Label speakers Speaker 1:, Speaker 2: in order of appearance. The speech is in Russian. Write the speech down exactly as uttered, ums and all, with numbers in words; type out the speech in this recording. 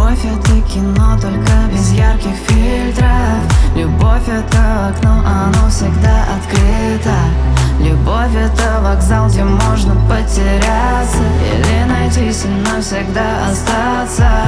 Speaker 1: Любовь — это кино, только без ярких фильтров. Любовь — это окно, оно всегда открыто. Любовь — это вокзал, где можно потеряться или найтись и навсегда остаться.